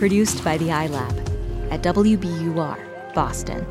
Produced by the iLab at WBUR, Boston.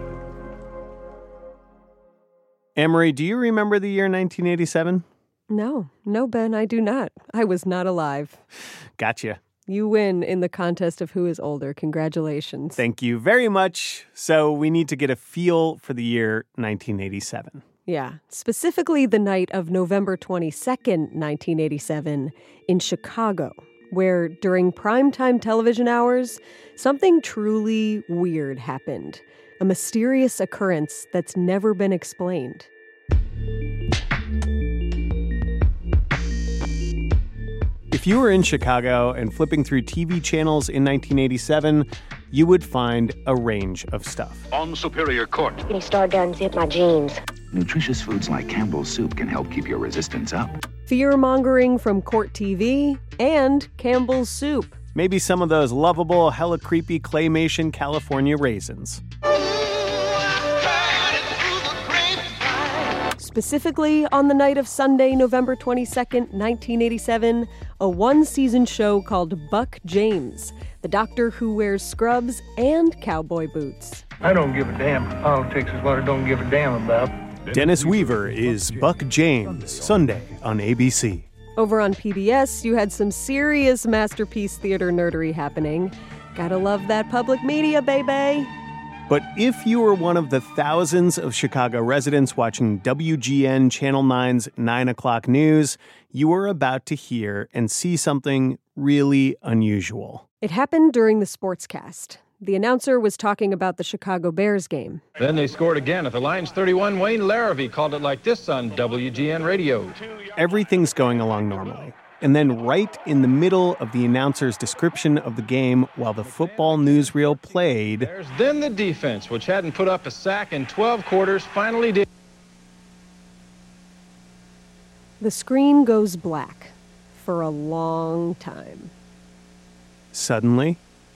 Amory, do you remember the year 1987? No, Ben, I do not. I was not alive. Gotcha. You win in the contest of who is older. Congratulations. Thank you very much. So we need to get a feel for the year 1987. Yeah, specifically the night of November 22nd, 1987, in Chicago, where during primetime television hours, something truly weird happened. A mysterious occurrence that's never been explained. If you were in Chicago and flipping through TV channels in 1987, you would find a range of stuff. On Superior Court. Can you start to unzip my jeans? Nutritious foods like Campbell's soup can help keep your resistance up. Fear-mongering from Court TV and Campbell's soup. Maybe some of those lovable, hella creepy claymation California raisins. Specifically, on the night of Sunday, November 22nd, 1987, a one-season show called Buck James, the doctor who wears scrubs and cowboy boots. I don't give a damn. Politics is what I don't give a damn about. Dennis Weaver is Buck James, Sunday on ABC. Over on PBS, you had some serious masterpiece theater nerdery happening. Gotta love that public media, baby. But if you were one of the thousands of Chicago residents watching WGN Channel 9's 9 o'clock news, you were about to hear and see something really unusual. It happened during the sportscast. The announcer was talking about the Chicago Bears game. Then they scored again at the Lions 31. Wayne Larrivee called it like this on WGN Radio. Everything's going along normally. And then right in the middle of the announcer's description of the game while the football newsreel played... Then the defense, which hadn't put up a sack in 12 quarters, finally did. The screen goes black for a long time. Suddenly,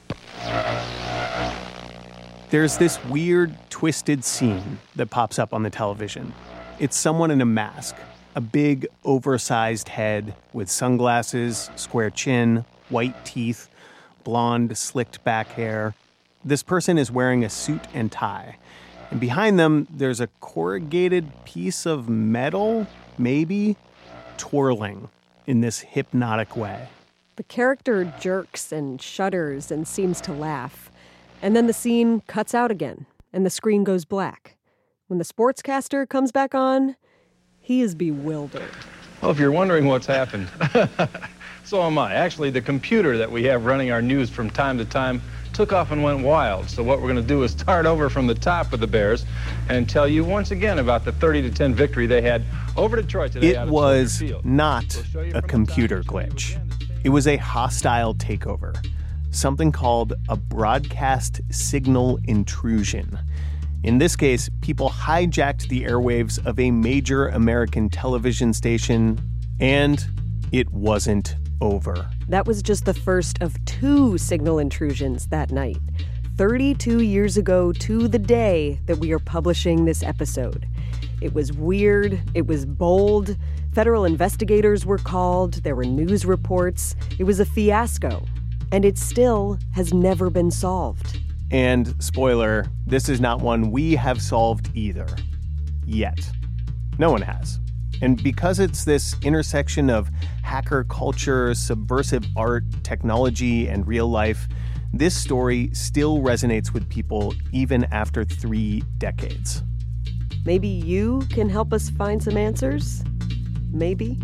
there's this weird, twisted scene that pops up on the television. It's someone in a mask. A big, oversized head with sunglasses, square chin, white teeth, blonde, slicked back hair. This person is wearing a suit and tie. And behind them, there's a corrugated piece of metal, maybe, twirling in this hypnotic way. The character jerks and shudders and seems to laugh. And then the scene cuts out again, and the screen goes black. When the sportscaster comes back on, he is bewildered. Well, if you're wondering what's happened, so am I. Actually, the computer that we have running our news from time to time took off and went wild. So what we're going to do is start over from the top with the Bears and tell you once again about the 30-10 victory they had over Detroit today. It was not a computer glitch. It was a hostile takeover, something called a broadcast signal intrusion. In this case, people hijacked the airwaves of a major American television station, and it wasn't over. That was just the first of two signal intrusions that night, 32 years ago to the day that we are publishing this episode. It was weird. It was bold. Federal investigators were called. There were news reports. It was a fiasco. And it still has never been solved. And, spoiler, this is not one we have solved either. Yet. No one has. And because it's this intersection of hacker culture, subversive art, technology, and real life, this story still resonates with people even after 3 decades. Maybe you can help us find some answers? Maybe.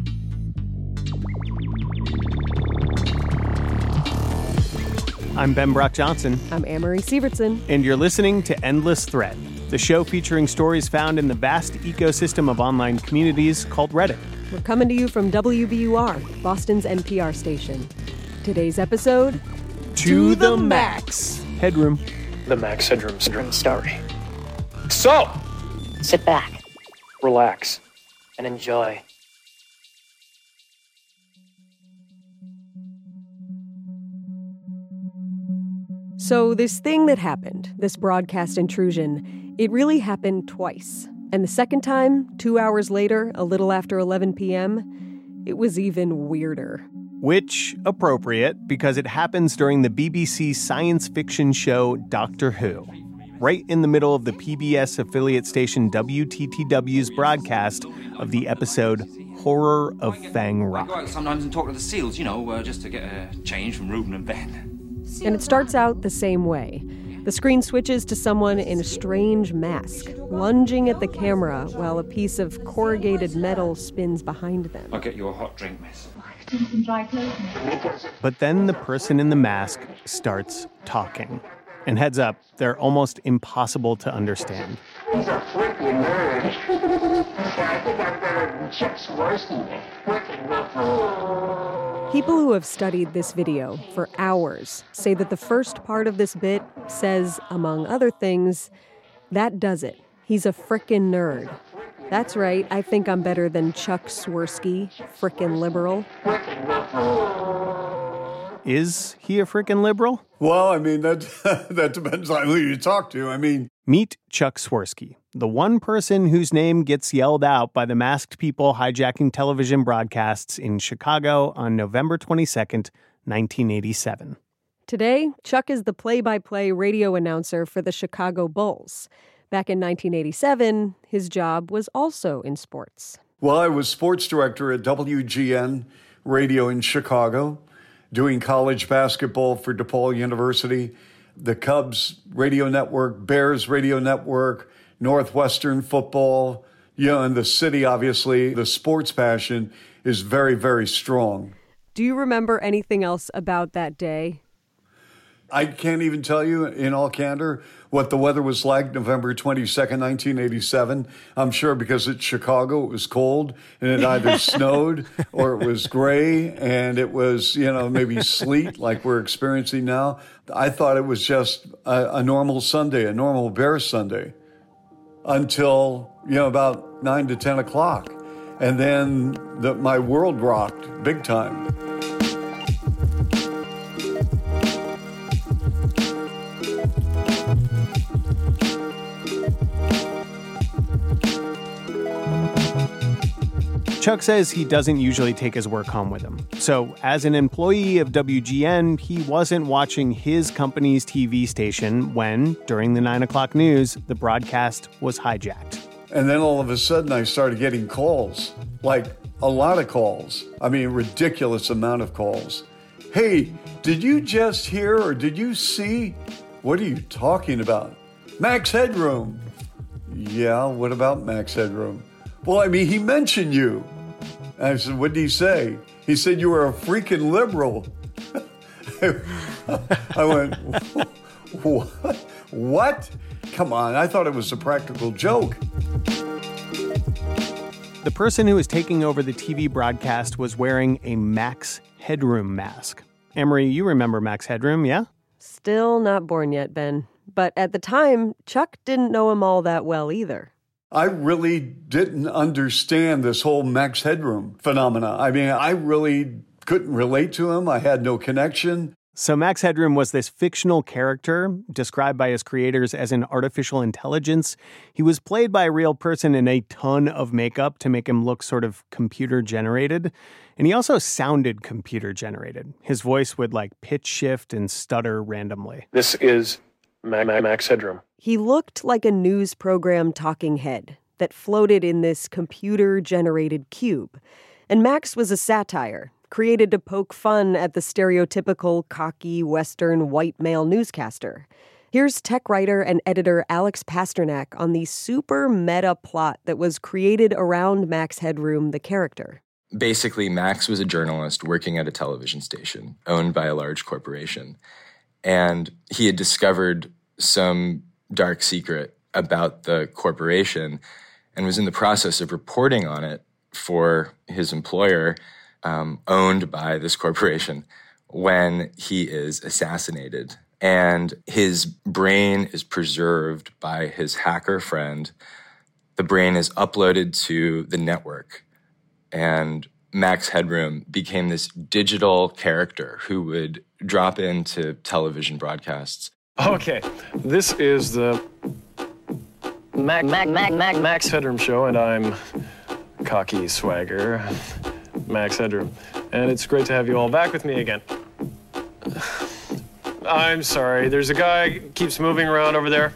I'm Ben Brock Johnson. I'm Amory Sievertson. And you're listening to Endless Thread, the show featuring stories found in the vast ecosystem of online communities called Reddit. We're coming to you from WBUR, Boston's NPR station. Today's episode... To the Max. Headroom. The Max Headroom Syndrome story. So, sit back, Relax. And enjoy. So this thing that happened, this broadcast intrusion, it really happened twice. And the second time, 2 hours later, a little after 11 p.m., it was even weirder. Which, appropriate, because it happens during the BBC science fiction show Doctor Who, right in the middle of the PBS affiliate station WTTW's broadcast of the episode Horror of Fang Rock. I go out sometimes and talk to the seals, just to get a change from Reuben and Ben. And it starts out the same way. The screen switches to someone in a strange mask, lunging at the camera while a piece of corrugated metal spins behind them. I'll get you a hot drink, miss. But then the person in the mask starts talking. And heads up, they're almost impossible to understand. He's a freaking nerd. I think I'm better than Chuck Swirsky. People who have studied this video for hours say that the first part of this bit says, among other things, that does it. He's a frickin' nerd. That's right, I think I'm better than Chuck Swirsky, frickin' liberal. Is he a frickin' liberal? Well, I mean, that depends on who you talk to. Meet Chuck Swirsky, the one person whose name gets yelled out by the masked people hijacking television broadcasts in Chicago on November 22nd, 1987. Today, Chuck is the play-by-play radio announcer for the Chicago Bulls. Back in 1987, his job was also in sports. Well, I was sports director at WGN Radio in Chicago, doing college basketball for DePaul University, the Cubs radio network, Bears radio network, Northwestern football. In the city, obviously, the sports passion is very, very strong. Do you remember anything else about that day? I can't even tell you, in all candor, what the weather was like November 22nd, 1987. I'm sure because it's Chicago, it was cold, and it either snowed or it was gray, and it was, maybe sleet like we're experiencing now. I thought it was just a normal Sunday, a normal Bears Sunday, until, about 9 to 10 o'clock. And then my world rocked big time. Chuck says he doesn't usually take his work home with him. So, as an employee of WGN, he wasn't watching his company's TV station when, during the 9 o'clock news, the broadcast was hijacked. And then all of a sudden, I started getting calls, like a lot of calls. Ridiculous amount of calls. Hey, did you just hear or did you see? What are you talking about? Max Headroom. Yeah, what about Max Headroom? Well, he mentioned you. I said, what did he say? He said you were a freaking liberal. I went, what? Come on, I thought it was a practical joke. The person who was taking over the TV broadcast was wearing a Max Headroom mask. Emery, you remember Max Headroom, yeah? Still not born yet, Ben. But at the time, Chuck didn't know him all that well either. I really didn't understand this whole Max Headroom phenomena. I really couldn't relate to him. I had no connection. So Max Headroom was this fictional character described by his creators as an artificial intelligence. He was played by a real person in a ton of makeup to make him look sort of computer generated. And he also sounded computer generated. His voice would pitch shift and stutter randomly. This is Max Headroom. He looked like a news program talking head that floated in this computer-generated cube. And Max was a satire, created to poke fun at the stereotypical cocky Western white male newscaster. Here's tech writer and editor Alex Pasternak on the super meta plot that was created around Max Headroom, the character. Basically, Max was a journalist working at a television station owned by a large corporation. And he had discovered some dark secret about the corporation and was in the process of reporting on it for his employer, owned by this corporation, when he is assassinated. And his brain is preserved by his hacker friend. The brain is uploaded to the network. And Max Headroom became this digital character who would drop into television broadcasts. Okay, this is the Max Headroom show, and I'm cocky swagger. Max Headroom, and it's great to have you all back with me again. I'm sorry, there's a guy keeps moving around over there.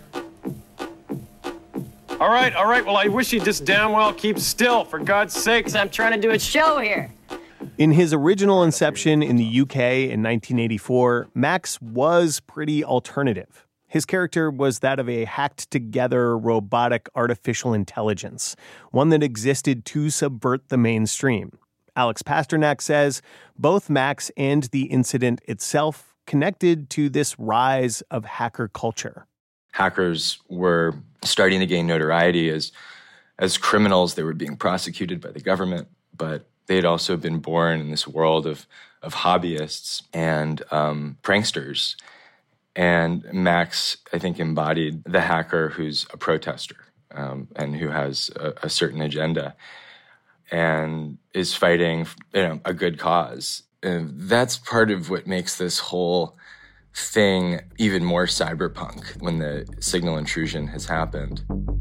All right, well, I wish you'd just damn well keep still, for God's sakes. I'm trying to do a show here. In his original inception in the UK in 1984, Max was pretty alternative. His character was that of a hacked-together robotic artificial intelligence, one that existed to subvert the mainstream. Alex Pasternak says both Max and the incident itself connected to this rise of hacker culture. Hackers were starting to gain notoriety as criminals. They were being prosecuted by the government, but they had also been born in this world of hobbyists and pranksters. And Max, I think, embodied the hacker who's a protester and who has a certain agenda and is fighting, a good cause. And that's part of what makes this whole thing even more cyberpunk when the signal intrusion has happened.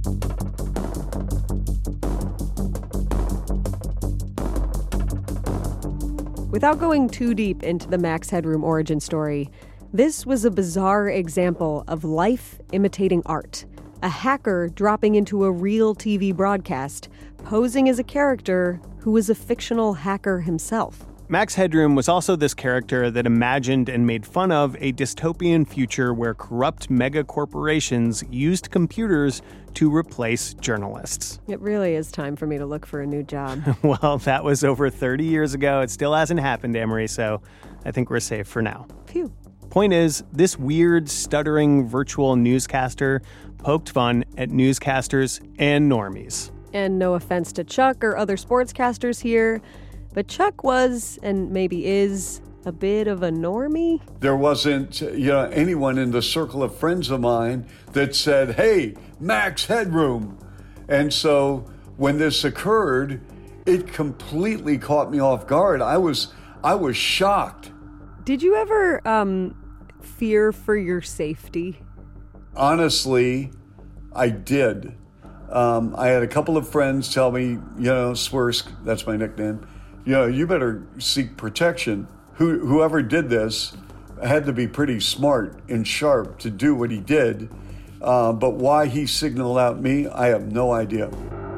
Without going too deep into the Max Headroom origin story, this was a bizarre example of life imitating art. A hacker dropping into a real TV broadcast, posing as a character who was a fictional hacker himself. Max Headroom was also this character that imagined and made fun of a dystopian future where corrupt megacorporations used computers to replace journalists. It really is time for me to look for a new job. Well, that was over 30 years ago. It still hasn't happened, Amory, so I think we're safe for now. Phew. Point is, this weird, stuttering virtual newscaster poked fun at newscasters and normies. And no offense to Chuck or other sportscasters here, but Chuck was, and maybe is, a bit of a normie. There wasn't, anyone in the circle of friends of mine that said, "Hey, Max Headroom." And so when this occurred, it completely caught me off guard. I was shocked. Did you ever fear for your safety? Honestly, I did. I had a couple of friends tell me, Swersk, that's my nickname, you better seek protection. Whoever did this had to be pretty smart and sharp to do what he did. But why he signaled out me, I have no idea.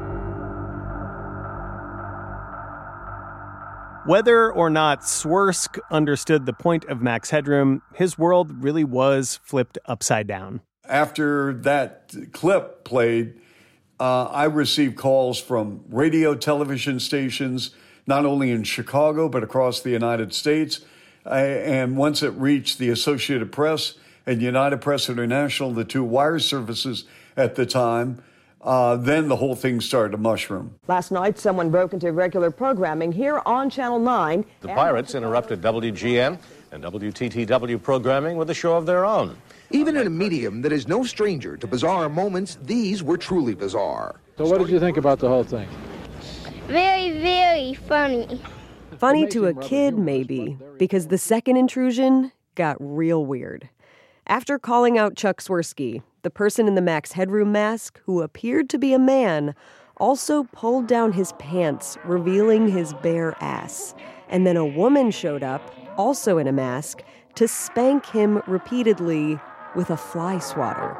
Whether or not Swersk understood the point of Max Headroom, his world really was flipped upside down. After that clip played, I received calls from radio, television stations, not only in Chicago, but across the United States. And once it reached the Associated Press and United Press International, the two wire services at the time, then the whole thing started to mushroom. Last night, someone broke into regular programming here on Channel 9. The pirates interrupted WGN and WTTW programming with a show of their own. Even in a medium that is no stranger to bizarre moments, these were truly bizarre. So what did you think about the whole thing? Very, very funny. Funny to a kid, maybe, because the second intrusion got real weird. After calling out Chuck Swirsky, the person in the Max Headroom mask, who appeared to be a man, also pulled down his pants, revealing his bare ass. And then a woman showed up, also in a mask, to spank him repeatedly with a fly swatter.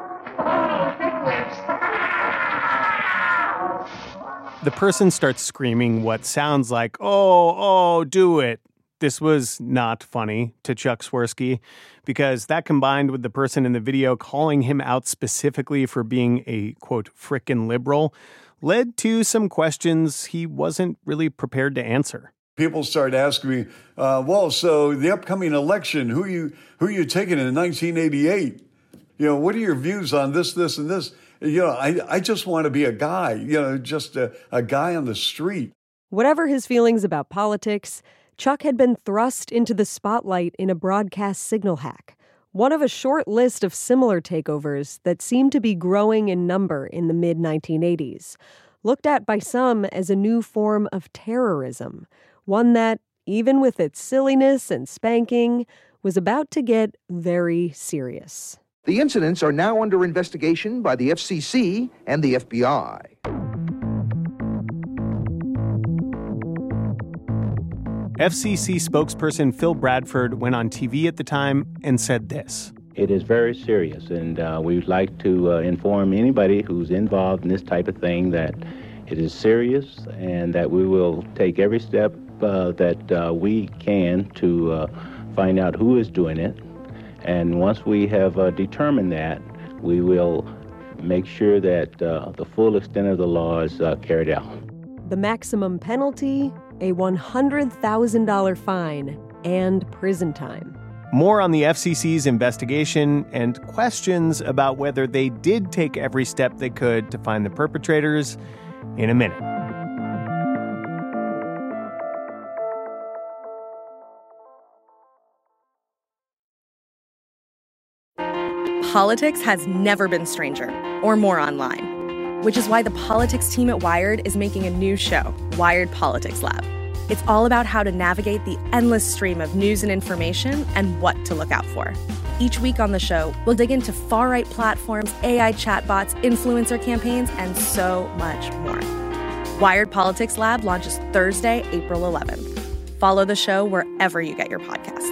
The person starts screaming what sounds like, oh, do it. This was not funny to Chuck Swirsky, because that combined with the person in the video calling him out specifically for being a, quote, frickin' liberal, led to some questions he wasn't really prepared to answer. People started asking me, so the upcoming election, who are you taking in 1988? What are your views on this, and this? I just want to be a guy, just a guy on the street. Whatever his feelings about politics, Chuck had been thrust into the spotlight in a broadcast signal hack, one of a short list of similar takeovers that seemed to be growing in number in the mid-1980s, looked at by some as a new form of terrorism, one that, even with its silliness and spanking, was about to get very serious. The incidents are now under investigation by the FCC and the FBI. FCC spokesperson Phil Bradford went on TV at the time and said this. It is very serious, and we'd like to inform anybody who's involved in this type of thing that it is serious and that we will take every step that we can to find out who is doing it. And once we have determined that, we will make sure that the full extent of the law is carried out. The maximum penalty, a $100,000 fine and prison time. More on the FCC's investigation and questions about whether they did take every step they could to find the perpetrators in a minute. Politics has never been stranger or more online, which is why the politics team at Wired is making a new show, Wired Politics Lab. It's all about how to navigate the endless stream of news and information and what to look out for. Each week on the show, we'll dig into far-right platforms, AI chatbots, influencer campaigns, and so much more. Wired Politics Lab launches Thursday, April 11th. Follow the show wherever you get your podcasts.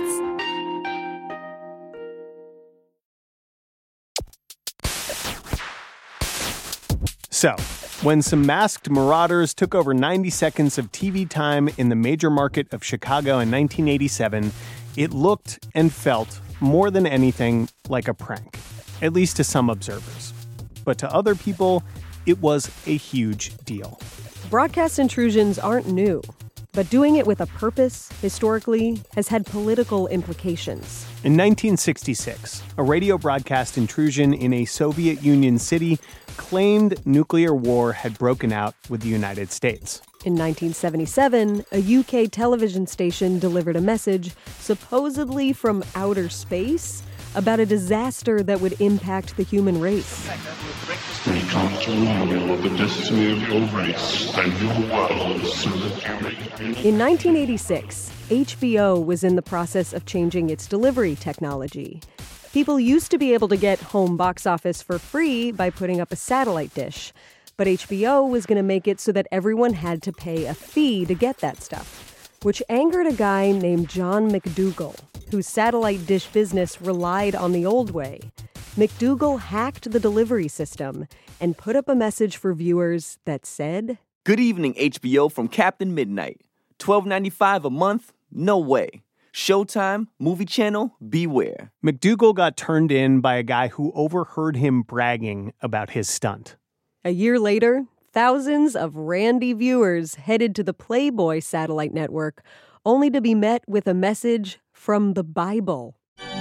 So, when some masked marauders took over 90 seconds of TV time in the major market of Chicago in 1987, it looked and felt more than anything like a prank, at least to some observers. But to other people, it was a huge deal. Broadcast intrusions aren't new, but doing it with a purpose, historically, has had political implications. In 1966, a radio broadcast intrusion in a Soviet Union city claimed nuclear war had broken out with the United States. In 1977, a UK television station delivered a message, supposedly from outer space, about a disaster that would impact the human race. We come to warn you of the destiny of your race and your world soon. In 1986, HBO was in the process of changing its delivery technology. People used to be able to get home box office for free by putting up a satellite dish, but HBO was going to make it so that everyone had to pay a fee to get that stuff, which angered a guy named John McDougall, whose satellite dish business relied on the old way. McDougall hacked the delivery system and put up a message for viewers that said, "Good evening, HBO from Captain Midnight. $12.95 a month? No way. Showtime, Movie Channel, beware." McDougall got turned in by a guy who overheard him bragging about his stunt. A year later, thousands of randy viewers headed to the Playboy satellite network, only to be met with a message from the Bible.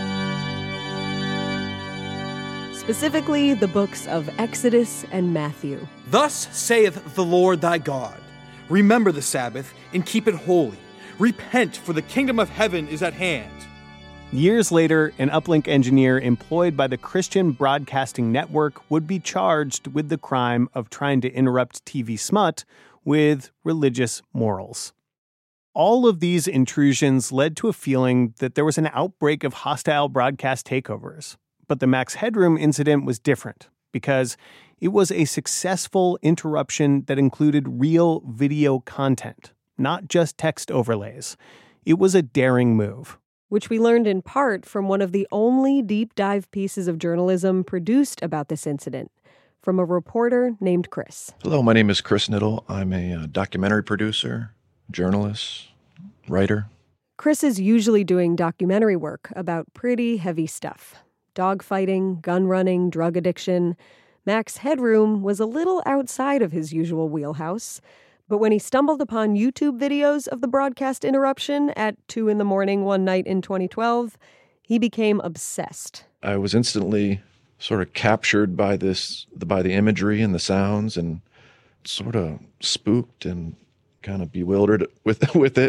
Specifically, the books of Exodus and Matthew. "Thus saith the Lord thy God, remember the Sabbath and keep it holy. Repent, for the kingdom of heaven is at hand." Years later, an uplink engineer employed by the Christian Broadcasting Network would be charged with the crime of trying to interrupt TV smut with religious morals. All of these intrusions led to a feeling that there was an outbreak of hostile broadcast takeovers. But the Max Headroom incident was different because it was a successful interruption that included real video content, not just text overlays. It was a daring move. Which we learned in part from one of the only deep dive pieces of journalism produced about this incident, from a reporter named Chris. Hello, my name is Chris Niddle. I'm a documentary producer, journalist, writer. Chris is usually doing documentary work about pretty heavy stuff. Dogfighting, gun running, drug addiction. Max Headroom was a little outside of his usual wheelhouse. But when he stumbled upon YouTube videos of the broadcast interruption at 2 a.m. one night in 2012, he became obsessed. I was instantly sort of captured by the imagery and the sounds, and sort of spooked and kind of bewildered with it.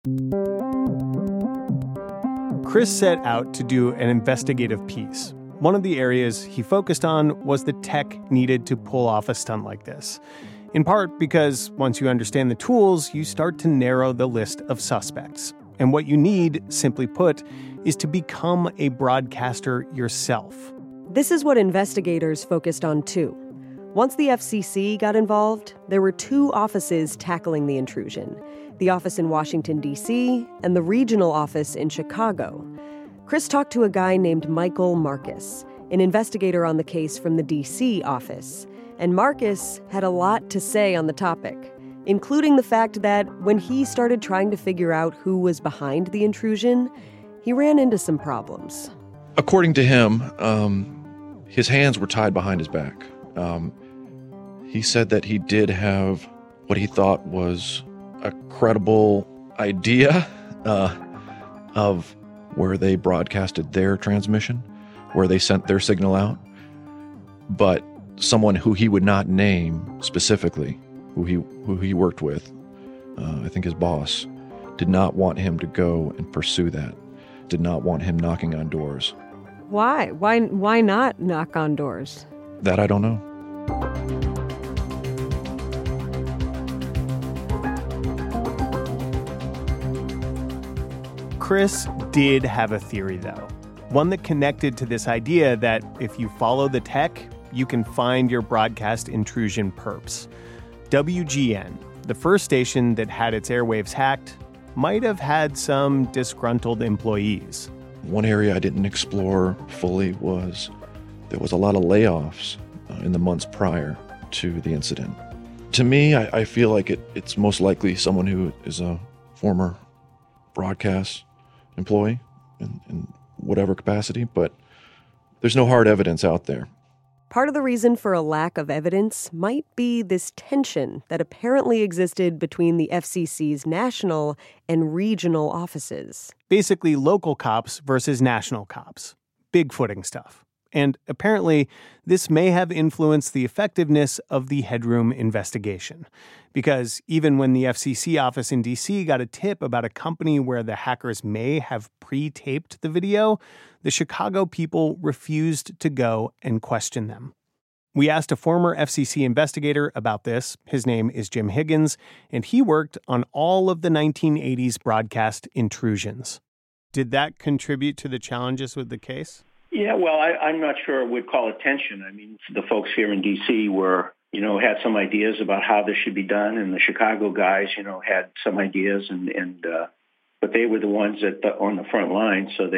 Chris set out to do an investigative piece. One of the areas he focused on was the tech needed to pull off a stunt like this. In part because once you understand the tools, you start to narrow the list of suspects. And what you need, simply put, is to become a broadcaster yourself. This is what investigators focused on too. Once the FCC got involved, there were two offices tackling the intrusion: the office in Washington, D.C., and the regional office in Chicago. Chris talked to a guy named Michael Marcus, an investigator on the case from the D.C. office. And Marcus had a lot to say on the topic, including the fact that when he started trying to figure out who was behind the intrusion, he ran into some problems. According to him, his hands were tied behind his back. He said that he did have what he thought was a credible idea of where they broadcasted their transmission, where they sent their signal out. But someone who he would not name specifically, who he worked with, I think his boss, did not want him to go and pursue that, did not want him knocking on doors. Why? Why not knock on doors? That I don't know. Chris did have a theory, though. One that connected to this idea that if you follow the tech, you can find your broadcast intrusion perps. WGN, the first station that had its airwaves hacked, might have had some disgruntled employees. One area I didn't explore fully was there was a lot of layoffs in the months prior to the incident. To me, I feel like it's most likely someone who is a former broadcast employee in whatever capacity, but there's no hard evidence out there. Part of the reason for a lack of evidence might be this tension that apparently existed between the FCC's national and regional offices. Basically, local cops versus national cops. Bigfooting stuff. And apparently, this may have influenced the effectiveness of the Headroom investigation. Because even when the FCC office in D.C. got a tip about a company where the hackers may have pre-taped the video, the Chicago people refused to go and question them. We asked a former FCC investigator about this. His name is Jim Higgins, and he worked on all of the 1980s broadcast intrusions. Did that contribute to the challenges with the case? Yeah, well, I'm not sure we'd call it tension. I mean, the folks here in D.C. were, had some ideas about how this should be done, and the Chicago guys, had some ideas, but they were the ones on the front line, so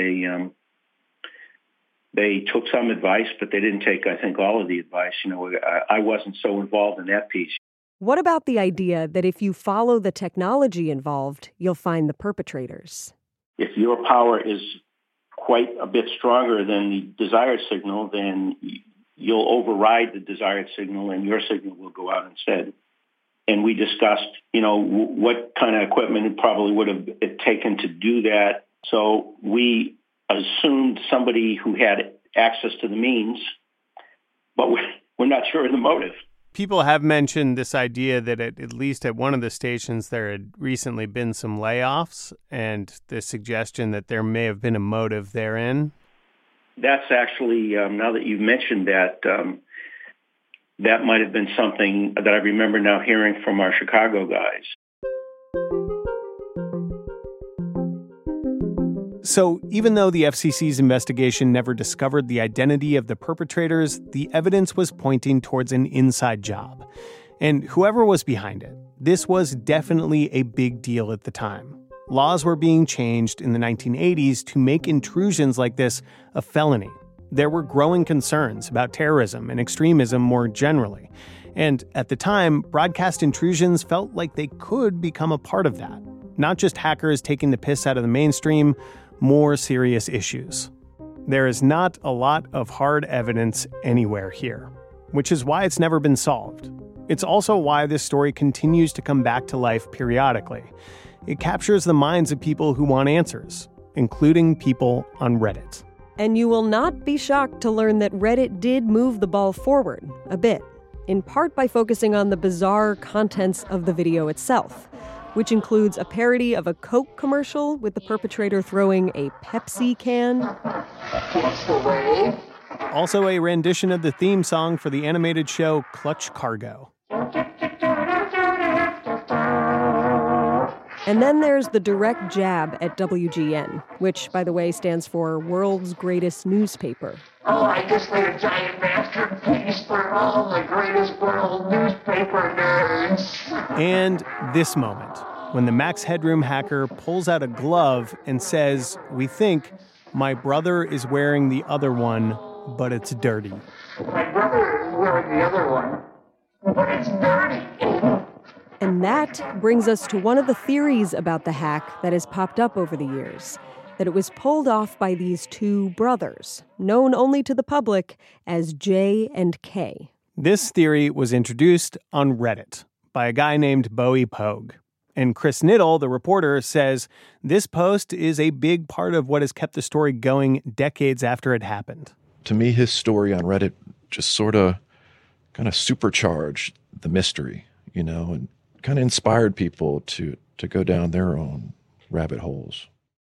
they took some advice, but they didn't take, I think, all of the advice. I wasn't so involved in that piece. What about the idea that if you follow the technology involved, you'll find the perpetrators? If your power is quite a bit stronger than the desired signal, then you'll override the desired signal and your signal will go out instead. And we discussed, what kind of equipment it probably would have taken to do that. So we assumed somebody who had access to the means, but we're not sure of the motive. People have mentioned this idea that at least at one of the stations there had recently been some layoffs, and the suggestion that there may have been a motive therein. That's actually, now that you've mentioned that, that might have been something that I remember now hearing from our Chicago guys. So even though the FCC's investigation never discovered the identity of the perpetrators, the evidence was pointing towards an inside job. And whoever was behind it, this was definitely a big deal at the time. Laws were being changed in the 1980s to make intrusions like this a felony. There were growing concerns about terrorism and extremism more generally. And at the time, broadcast intrusions felt like they could become a part of that. Not just hackers taking the piss out of the mainstream, more serious issues. There is not a lot of hard evidence anywhere here, which is why it's never been solved. It's also why this story continues to come back to life periodically. It captures the minds of people who want answers, including people on Reddit. And you will not be shocked to learn that Reddit did move the ball forward a bit, in part by focusing on the bizarre contents of the video itself, which includes a parody of a Coke commercial with the perpetrator throwing a Pepsi can. Also a rendition of the theme song for the animated show Clutch Cargo. And then there's the direct jab at WGN, which, by the way, stands for World's Greatest Newspaper. Oh, I just made a giant masterpiece for all the greatest world newspaper nerds. And this moment, when the Max Headroom hacker pulls out a glove and says, "We think my brother is wearing the other one, but it's dirty." My brother is wearing the other one, but it's dirty. And that brings us to one of the theories about the hack that has popped up over the years, that it was pulled off by these two brothers, known only to the public as J and K. This theory was introduced on Reddit by a guy named Bowie Pogue. And Chris Niddle, the reporter, says this post is a big part of what has kept the story going decades after it happened. To me, his story on Reddit just sort of kind of supercharged the mystery, and kind of inspired people to go down their own rabbit holes.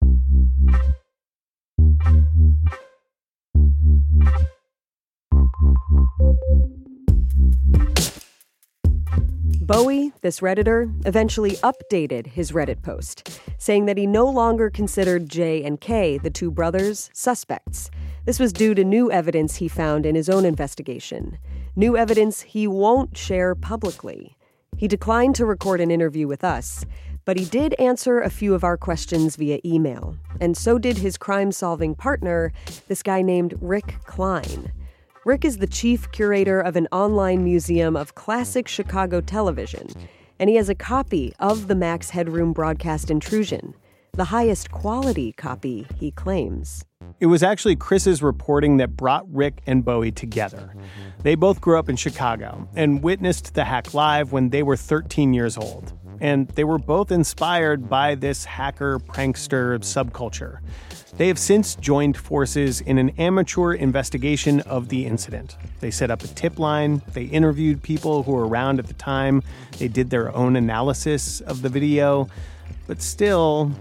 Bowie, this Redditor, eventually updated his Reddit post, saying that he no longer considered J and K, the two brothers, suspects. This was due to new evidence he found in his own investigation. New evidence he won't share publicly. He declined to record an interview with us, but he did answer a few of our questions via email. And so did his crime-solving partner, this guy named Rick Klein. Rick is the chief curator of an online museum of classic Chicago television, and he has a copy of the Max Headroom broadcast intrusion, the highest quality copy, he claims. It was actually Chris's reporting that brought Rick and Bowie together. They both grew up in Chicago and witnessed the hack live when they were 13 years old. And they were both inspired by this hacker prankster subculture. They have since joined forces in an amateur investigation of the incident. They set up a tip line, they interviewed people who were around at the time, they did their own analysis of the video, but still,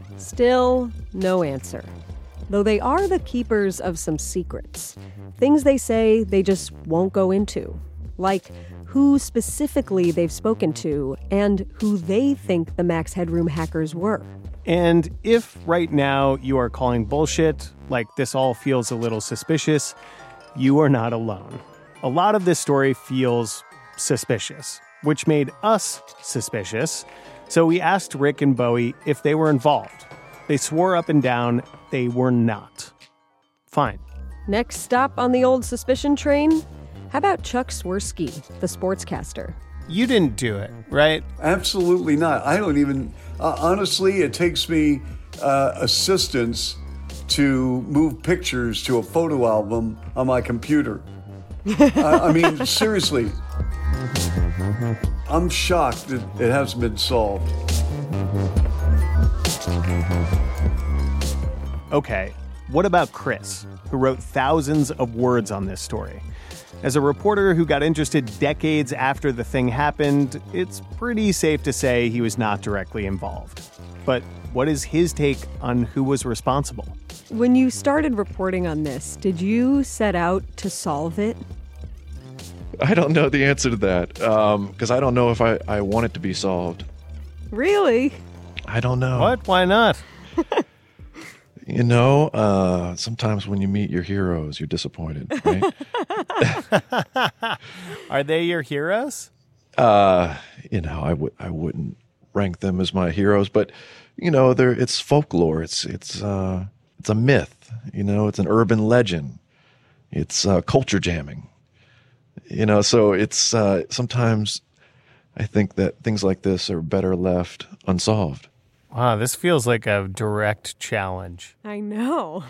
no answer. Though they are the keepers of some secrets. Things they say they just won't go into. Like who specifically they've spoken to and who they think the Max Headroom hackers were. And if right now you are calling bullshit, like this all feels a little suspicious, you are not alone. A lot of this story feels suspicious, which made us suspicious. So we asked Rick and Bowie if they were involved. They swore up and down they were not. Fine. Next stop on the old suspicion train? How about Chuck Swirsky, the sportscaster? You didn't do it, right? Absolutely not. I don't even... honestly, it takes me assistance to move pictures to a photo album on my computer. I mean, seriously. I'm shocked that it hasn't been solved. Okay, what about Chris, who wrote thousands of words on this story? As a reporter who got interested decades after the thing happened, it's pretty safe to say he was not directly involved. But what is his take on who was responsible? When you started reporting on this, did you set out to solve it? I don't know the answer to that, because I don't know if I want it to be solved. Really? I don't know. What? Why not? Sometimes when you meet your heroes, you're disappointed, right? Are they your heroes? I wouldn't rank them as my heroes, but it's folklore. It's a myth. It's an urban legend. It's culture jamming. So it's sometimes I think that things like this are better left unsolved. Wow, this feels like a direct challenge. I know.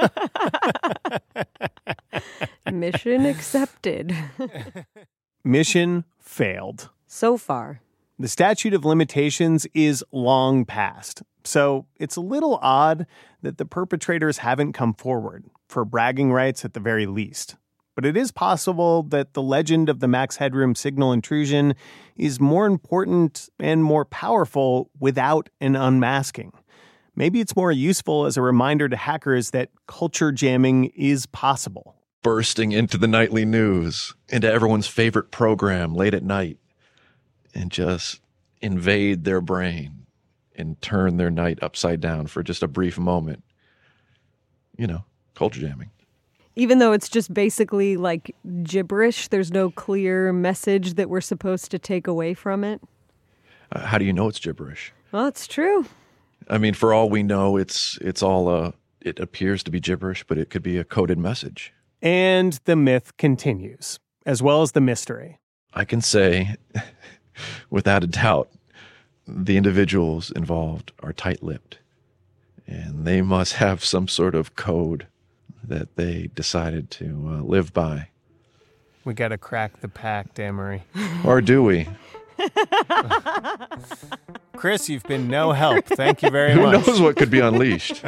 Mission accepted. Mission failed. So far. The statute of limitations is long past, so it's a little odd that the perpetrators haven't come forward, for bragging rights at the very least. But it is possible that the legend of the Max Headroom signal intrusion is more important and more powerful without an unmasking. Maybe it's more useful as a reminder to hackers that culture jamming is possible. Bursting into the nightly news, into everyone's favorite program late at night, and just invade their brain and turn their night upside down for just a brief moment. Culture jamming. Even though it's just basically like gibberish, there's no clear message that we're supposed to take away from it. How do you know it's gibberish? Well, it's true. I mean, for all we know, it's all it appears to be gibberish, but it could be a coded message. And the myth continues, as well as the mystery. I can say, without a doubt, the individuals involved are tight-lipped, and they must have some sort of code that they decided to live by. We got to crack the pact, Amory. Or do we? Chris, you've been no help. Thank you very much. Who knows what could be unleashed?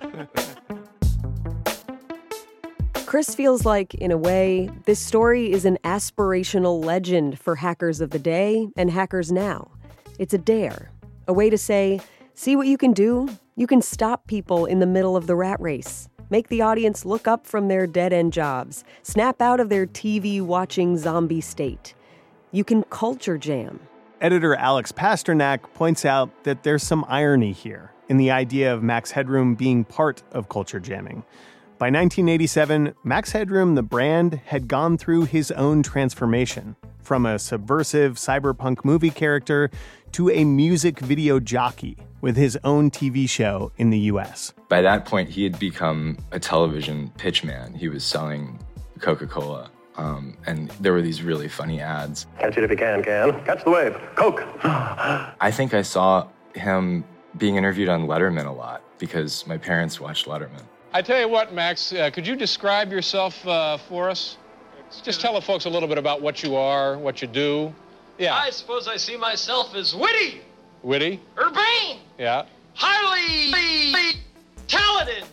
Chris feels like, in a way, this story is an aspirational legend for hackers of the day and hackers now. It's a dare, a way to say, see what you can do? You can stop people in the middle of the rat race. Make the audience look up from their dead-end jobs. Snap out of their TV-watching zombie state. You can culture jam. Editor Alex Pasternak points out that there's some irony here in the idea of Max Headroom being part of culture jamming. By 1987, Max Headroom, the brand, had gone through his own transformation from a subversive cyberpunk movie character to a music video jockey with his own TV show in the U.S. By that point, he had become a television pitchman. He was selling Coca-Cola, and there were these really funny ads. Catch it if you can. Catch the wave. Coke. I think I saw him being interviewed on Letterman a lot because my parents watched Letterman. I tell you what, Max, could you describe yourself for us? Just tell the folks a little bit about what you are, what you do. Yeah. I suppose I see myself as witty. Witty? Urbane. Yeah. Highly talented.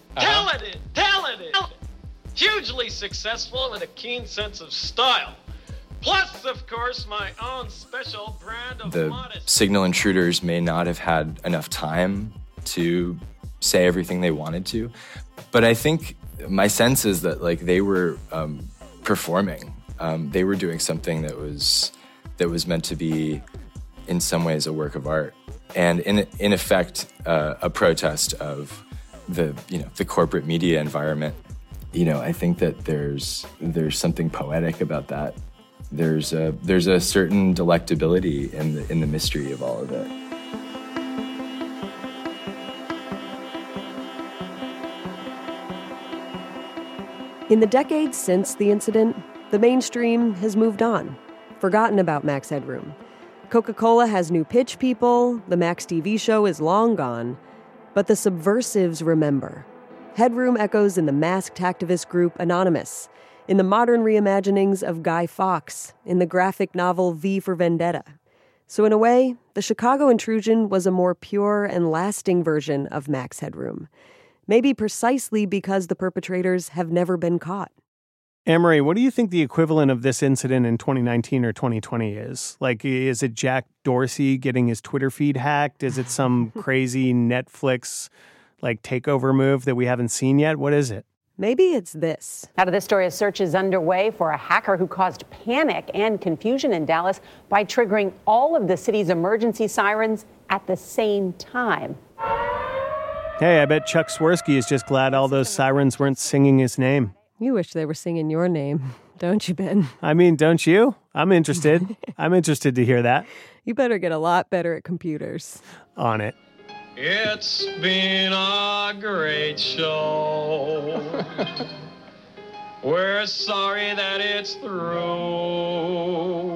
Hugely successful with a keen sense of style. Plus, of course, my own special brand of modesty. The signal intruders may not have had enough time to say everything they wanted to, but I think my sense is that they were performing. They were doing something that was meant to be, in some ways, a work of art, and in effect, a protest of the corporate media environment. I think that there's something poetic about that. There's a certain delectability in the mystery of all of it. In the decades since the incident, the mainstream has moved on, forgotten about Max Headroom. Coca-Cola has new pitch people, the Max TV show is long gone, but the subversives remember. Headroom echoes in the masked activist group Anonymous, in the modern reimaginings of Guy Fawkes, in the graphic novel V for Vendetta. So in a way, the Chicago intrusion was a more pure and lasting version of Max Headroom. Maybe precisely because the perpetrators have never been caught. Amory, what do you think the equivalent of this incident in 2019 or 2020 is? Is it Jack Dorsey getting his Twitter feed hacked? Is it some crazy Netflix takeover move that we haven't seen yet? What is it? Maybe it's this. Out of this story, a search is underway for a hacker who caused panic and confusion in Dallas by triggering all of the city's emergency sirens at the same time. Hey, I bet Chuck Swirsky is just glad all those sirens weren't singing his name. You wish they were singing your name, don't you, Ben? I mean, don't you? I'm interested. I'm interested to hear that. You better get a lot better at computers. On it. It's been a great show. We're sorry that it's through.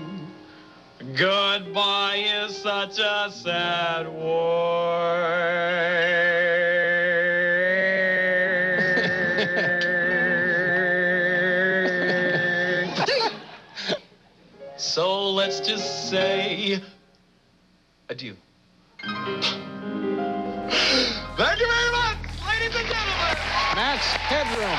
Goodbye is such a sad word. So let's just say adieu. Thank you very much, ladies and gentlemen. Max Headroom.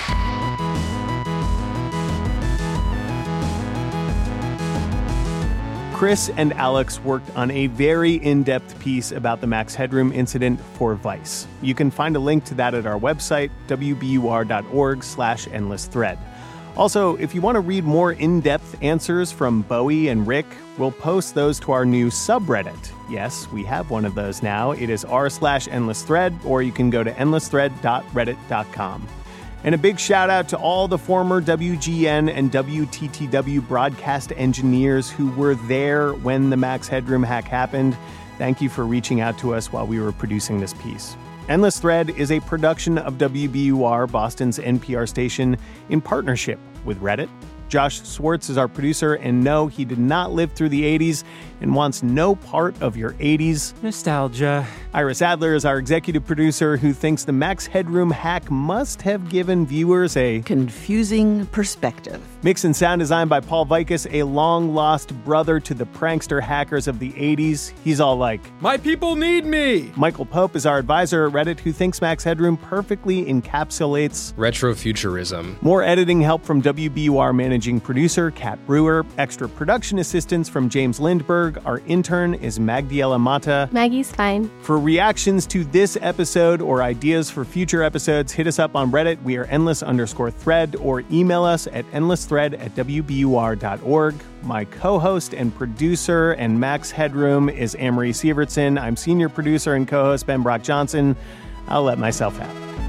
Chris and Alex worked on a very in-depth piece about the Max Headroom incident for Vice. You can find a link to that at our website, wbur.org/endlessthread. Also, if you want to read more in-depth answers from Bowie and Rick, we'll post those to our new subreddit. Yes, we have one of those now. It is r/endlessthread, or you can go to endlessthread.reddit.com. And a big shout out to all the former WGN and WTTW broadcast engineers who were there when the Max Headroom hack happened. Thank you for reaching out to us while we were producing this piece. Endless Thread is a production of WBUR, Boston's NPR station, in partnership with Reddit. Josh Swartz is our producer, and no, he did not live through the 80s and wants no part of your 80s nostalgia. Iris Adler is our executive producer, who thinks the Max Headroom hack must have given viewers a confusing perspective. Mix and sound design by Paul Vikas, a long-lost brother to the prankster hackers of the 80s. He's all like, "My people need me!" Michael Pope is our advisor at Reddit, who thinks Max Headroom perfectly encapsulates retrofuturism. More editing help from WBUR managing producer Kat Brewer. Extra production assistance from James Lindberg. Our intern is Magdiela Mata. Maggie's fine. For reactions to this episode or ideas for future episodes, hit us up on Reddit. We are endless_thread, or email us at endlessthread@wbur.org. My co-host and producer and Max Headroom is Amory Sievertson. I'm senior producer and co-host Ben Brock Johnson. I'll let myself have it.